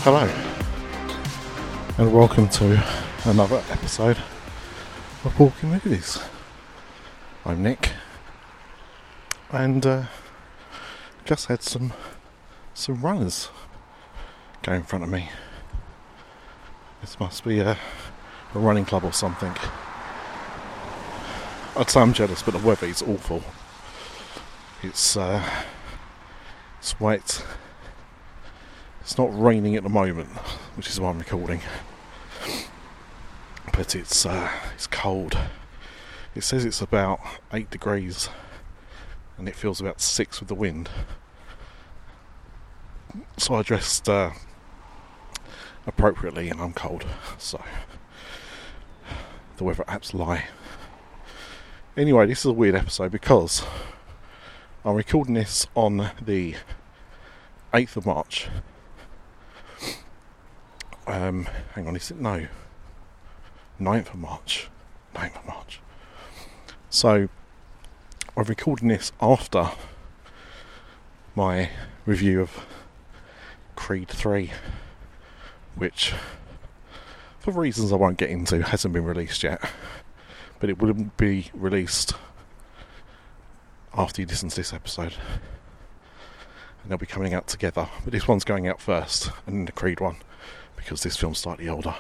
Hello, and welcome to another episode of Walking Movies. I'm Nick, and just had some runners go in front of me. This must be a running club or something. I'd say I'm jealous, but the weather is awful. It's wet. It's not raining at the moment, which is why I'm recording. But it's cold. It says it's about 8 degrees, and it feels about 6 with the wind. So I dressed appropriately, and I'm cold. So the weather apps lie. Anyway, this is a weird episode because I'm recording this on the 8th of March. Hang on, is it? No. 9th of March. 9th of March. So, I'm recording this after my review of Creed 3, which, for reasons I won't get into, hasn't been released yet. But it wouldn't be released after you listen to this episode. And they'll be coming out together. But this one's going out first, and then the Creed one, because this film's slightly older.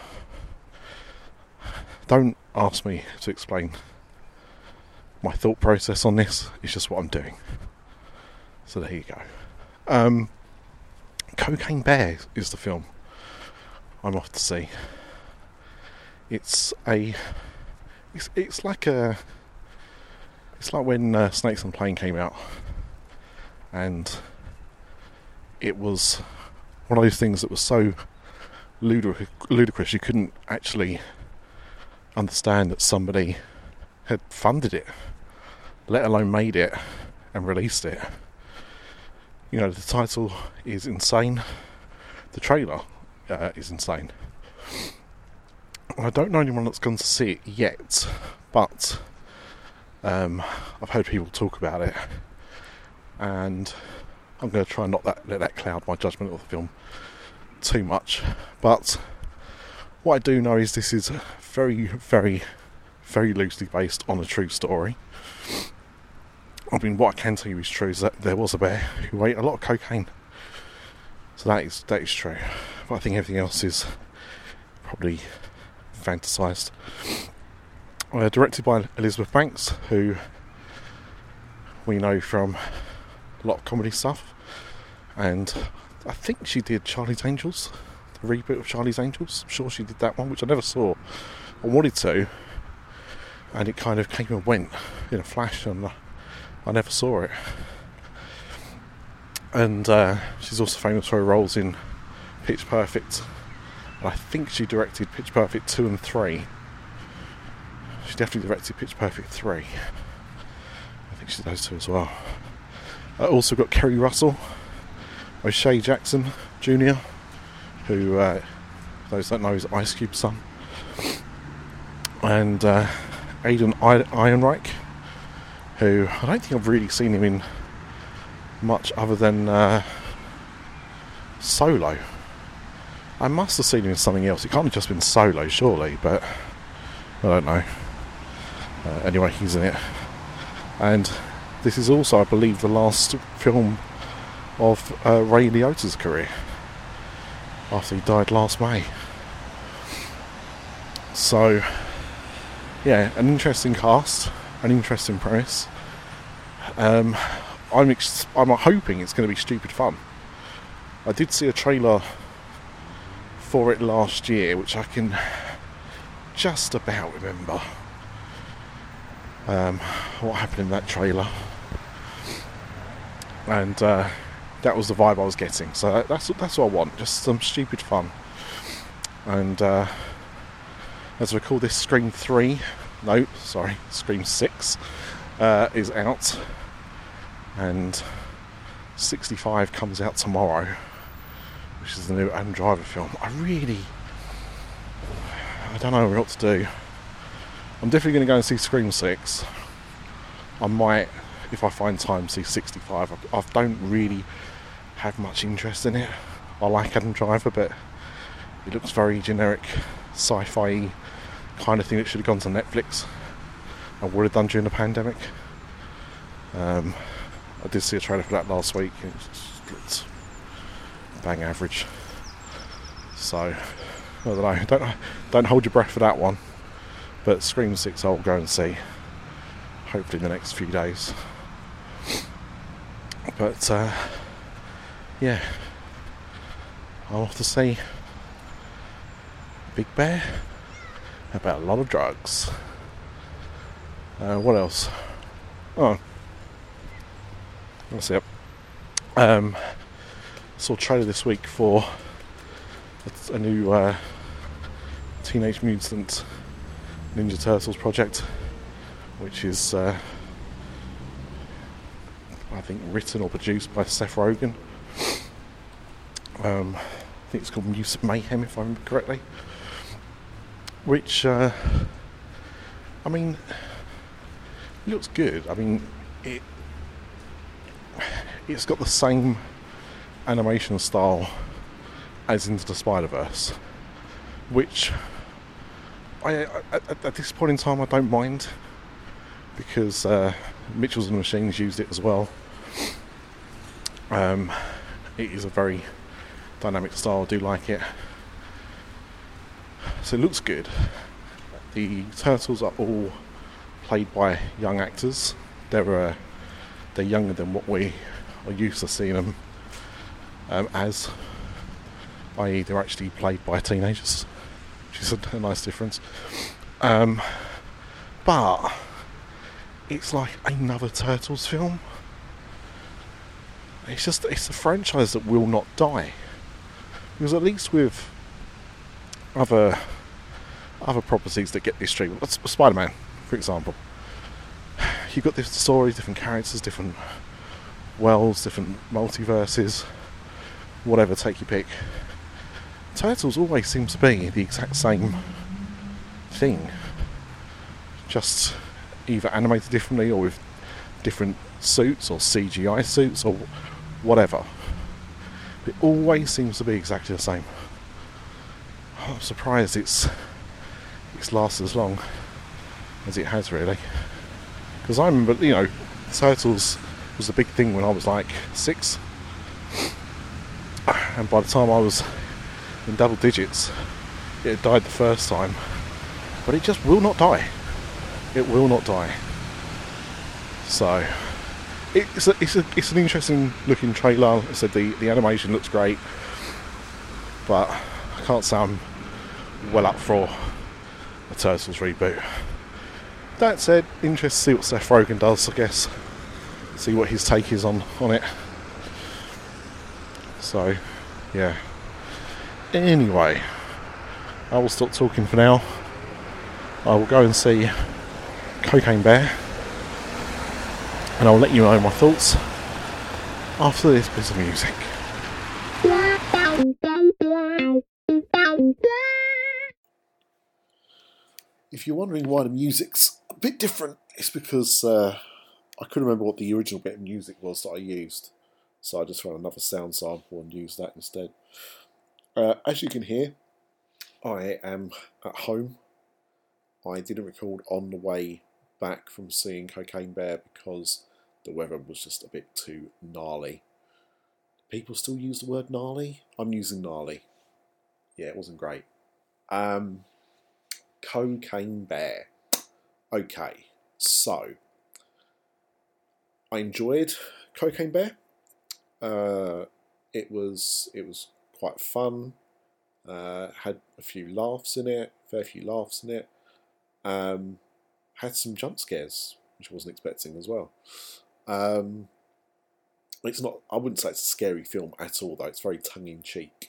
Don't ask me to explain my thought process on this. It's just what I'm doing. So there you go. Cocaine Bear is the film I'm off to see. It's like when Snakes on a Plane came out, and it was one of those things that was so ludicrous you couldn't actually understand that somebody had funded it, let alone made it and released it. You know, the title is insane. The trailer is insane. I don't know anyone that's gone to see it yet, but I've heard people talk about it, and I'm going to try and not let that cloud my judgment of the film too much. But what I do know is this is very, very, very loosely based on a true story. I mean, what I can tell you is true is that there was a bear who ate a lot of cocaine. So that is true. But I think everything else is probably fantasised. Directed by Elizabeth Banks, who we know from a lot of comedy stuff, and I think she did Charlie's Angels, the reboot of Charlie's Angels. I'm sure she did that one, which I never saw. I wanted to, and it kind of came and went in a flash, and I never saw it. And she's also famous for her roles in Pitch Perfect, and I think she directed Pitch Perfect 2 and 3. She definitely directed Pitch Perfect 3. I think she did those two as well. I also got Kerry Russell, O'Shea Jackson Jr., who, those that know, is Ice Cube's son, and Aidan Ehrenreich, who I don't think I've really seen him in much other than Solo. I must have seen him in something else. It can't have just been Solo, surely, but I don't know. Anyway, he's in it. And this is also, I believe, the last film of Ray Liotta's career, after he died last May. So, yeah, an interesting cast, an interesting premise. I'm hoping it's going to be stupid fun. I did see a trailer for it last year, which I can just about remember what happened in that trailer, and that was the vibe I was getting. So that's what I want, just some stupid fun. And as I recall, this Scream 6 is out, and 65 comes out tomorrow, which is the new Adam Driver film. I don't know what to do. I'm definitely going to go and see Scream 6. I might, if I find time, see 65. I don't really have much interest in it. I like Adam Driver, but It looks very generic, sci-fi kind of thing that should have gone to Netflix and would have done during the pandemic. I did see a trailer for that last week, and it just looked bang average. So, I don't know. Don't hold your breath for that one. But Scream 6 I'll go and see, hopefully in the next few days. But, yeah. I'm off to see Big Bear about a lot of drugs. What else? Oh. That's it. Saw a trailer this week for a new Teenage Mutant Ninja Turtles project, which is I think written or produced by Seth Rogen. I think it's called Muse of Mayhem, if I remember correctly. Which I mean, it looks good. I mean, it's got the same animation style as Into the Spider-Verse, which at this point in time I don't mind, because Mitchells and the Machines used it as well. It is a very dynamic style. I do like it. So it looks good. The Turtles are all played by young actors. They're younger than what we are used to seeing them as, i.e. they're actually played by teenagers, which is a nice difference. But it's like another Turtles film. It's a franchise that will not die, because at least with other properties that get this treatment, Spider-Man, for example, you've got different stories, different characters, different worlds, different multiverses, whatever, take your pick. Turtles always seems to be the exact same thing, just either animated differently or with different suits or CGI suits or whatever. It always seems to be exactly the same. I'm surprised it's lasted as long as it has, really. Because I remember, Turtles was a big thing when I was like 6, and by the time I was in double digits, it had died the first time. But it just will not die. It will not die. So it's an interesting looking trailer. I said the animation looks great, but I can't say I'm well up for a Turtles reboot. That said, interested to see what Seth Rogen does, I guess. See what his take is on it. So, yeah. Anyway, I will stop talking for now. I will go and see Cocaine Bear, and I'll let you know my thoughts after this bit of music. If you're wondering why the music's a bit different, it's because I couldn't remember what the original bit of music was that I used, so I just ran another sound sample and used that instead. As you can hear, I am at home. I didn't record on the way back from seeing Cocaine Bear because the weather was just a bit too gnarly. People still use the word gnarly? I'm using gnarly. Yeah, it wasn't great. Cocaine Bear. Okay, so I enjoyed Cocaine Bear. It was quite fun. Had a few laughs in it, fair few laughs in it. Had some jump scares, which I wasn't expecting as well. It's not. I wouldn't say it's a scary film at all, though. It's very tongue in cheek.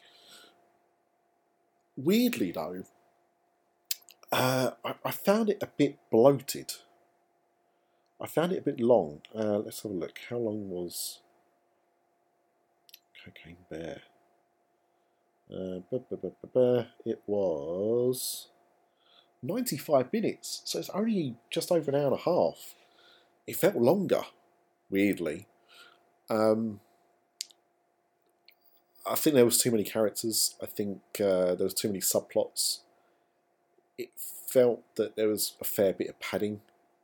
Weirdly, though, I found it a bit bloated. I found it a bit long. Let's have a look. How long was Cocaine Bear? It was 95 minutes, so it's only just over an hour and a half. It felt longer, weirdly. I think there was too many characters. I think there was too many subplots. It felt that there was a fair bit of padding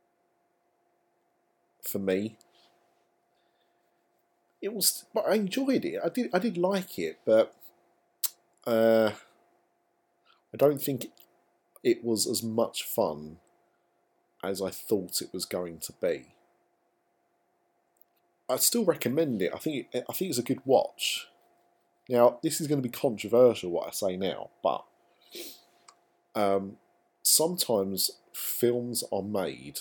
for me. It was, but I enjoyed it. I did like it, but I don't think it was as much fun as I thought it was going to be. I'd still recommend it. I think it's a good watch. Now, this is going to be controversial what I say now, but sometimes films are made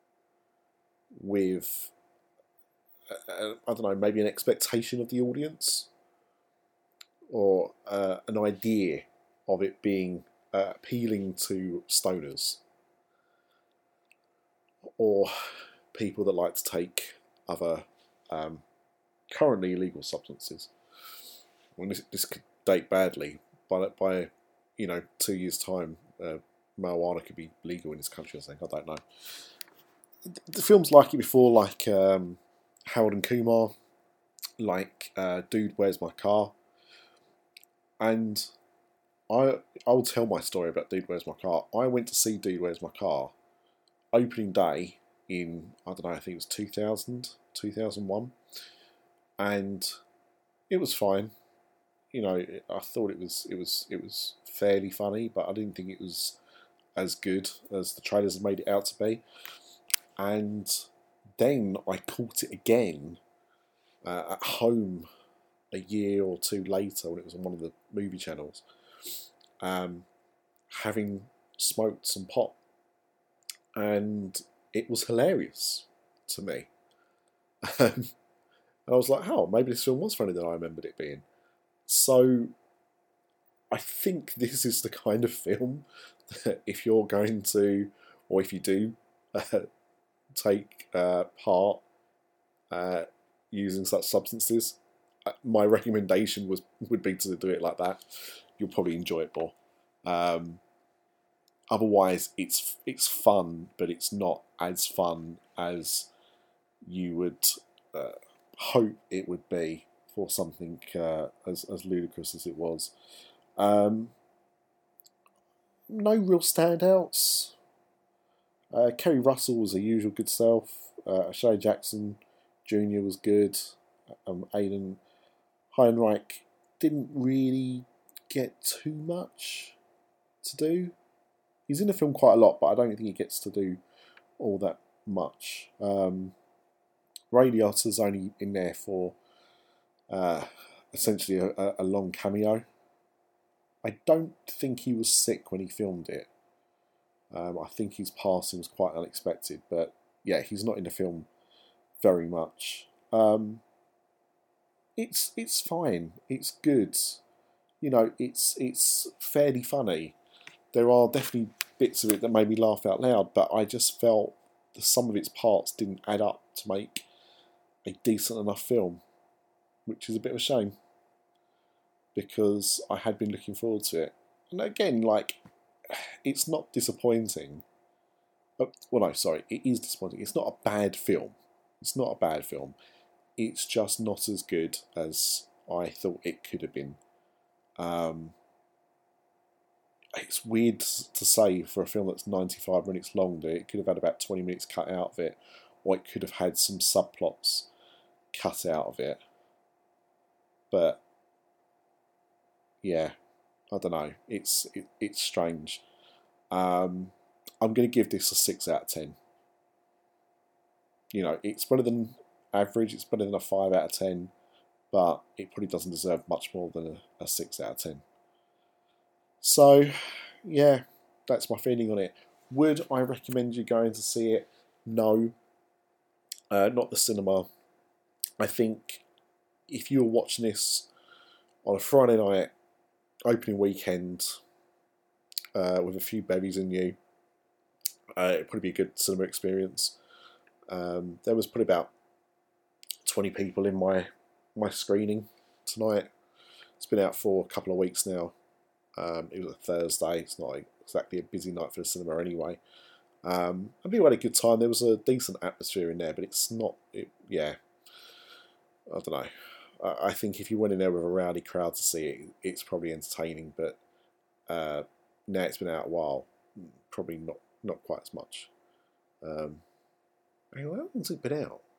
with I don't know, maybe an expectation of the audience, or an idea of it being appealing to stoners or people that like to take other currently illegal substances. Well, this could date badly, but by 2 years' time, marijuana could be legal in this country. I think, I don't know. The films like it before, like Harold and Kumar, like Dude, Where's My Car? And I'll tell my story about Dude, Where's My Car? I went to see Dude, Where's My Car opening day in, I don't know, I think it was 2000, 2001, and it was fine. I thought it was fairly funny, but I didn't think it was as good as the trailers had made it out to be. And then I caught it again at home a year or two later when it was on one of the movie channels, having smoked some pot, and it was hilarious to me. And I was like, oh, maybe this film was funnier than I remembered it being. So I think this is the kind of film that if you're going to, or if you do, take part using such substances, my recommendation would be to do it like that. You'll probably enjoy it more. Otherwise, it's fun, but it's not as fun as you would hope it would be for something as ludicrous as it was. No real standouts. Kerry Russell was her usual good self. Shirley Jackson Jr. was good. Aiden Heinreich didn't really get too much to do. He's in the film quite a lot, but I don't think he gets to do all that much. Ray Liotta's only in there for essentially a long cameo. I don't think he was sick when he filmed it. I think his passing was quite unexpected, but yeah, he's not in the film very much. It's fine. It's good. It's fairly funny. There are definitely bits of it that made me laugh out loud, but I just felt that some of its parts didn't add up to make a decent enough film, which is a bit of a shame, because I had been looking forward to it. And again, it's not disappointing. Well, no, sorry, it is disappointing. It's not a bad film. It's not a bad film. It's just not as good as I thought it could have been. It's weird to say for a film that's 95 minutes long that it could have had about 20 minutes cut out of it, or it could have had some subplots cut out of it. But yeah, I don't know. It's strange. I'm going to give this a 6 out of 10. It's better than average. It's better than a 5 out of 10, but it probably doesn't deserve much more than a 6 out of 10. So, yeah, that's my feeling on it. Would I recommend you going to see it? No, not the cinema. I think if you were watching this on a Friday night, opening weekend, with a few bevies in you, it'd probably be a good cinema experience. There was probably about 20 people in my screening tonight. It's been out for a couple of weeks now. It was a Thursday. It's not exactly a busy night for the cinema anyway. And people had a good time. There was a decent atmosphere in there, but it's not. I don't know. I think if you went in there with a rowdy crowd to see it, it's probably entertaining. But now it's been out a while, probably not quite as much. Anyway, how long's it been out?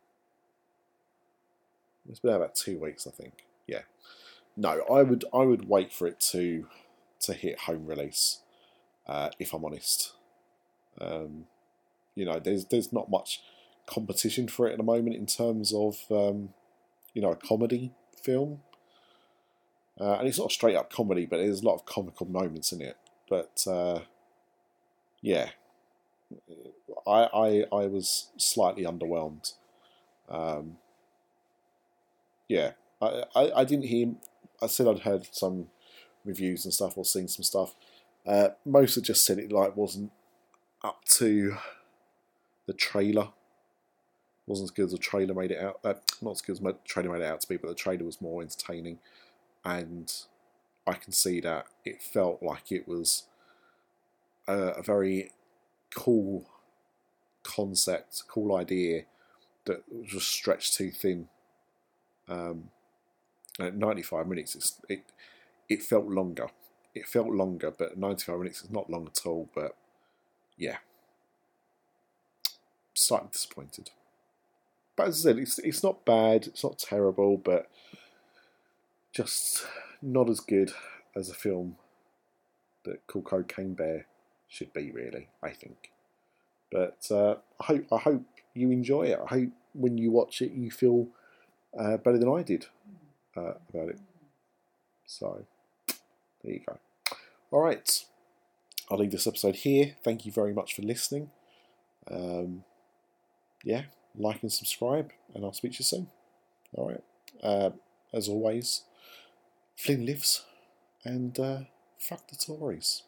It's been out about 2 weeks, I think. Yeah. No, I would wait for it to hit home release. If I'm honest, there's not much competition for it at the moment in terms of a comedy film, and it's not a straight up comedy, but there's a lot of comical moments in it. But yeah, I was slightly underwhelmed. Yeah, I didn't hear. I said I'd heard some reviews and stuff or seen some stuff. Most have just said it wasn't up to the trailer. Wasn't as good as the trailer made it out. Not as good as the trailer made it out to be, but the trailer was more entertaining, and I can see that it felt like it was a very cool concept, cool idea that was just stretched too thin. At 95 minutes, it felt longer. It felt longer, but 95 minutes is not long at all. But yeah, slightly disappointed. But as I said, it's not bad, it's not terrible, but just not as good as a film that called Cocaine Bear should be, really, I think. But I hope you enjoy it. I hope when you watch it, you feel better than I did about it. So, there you go. All right, I'll leave this episode here. Thank you very much for listening. Yeah, like and subscribe, and I'll speak to you soon. All right. As always, Flynn lives, and fuck the Tories.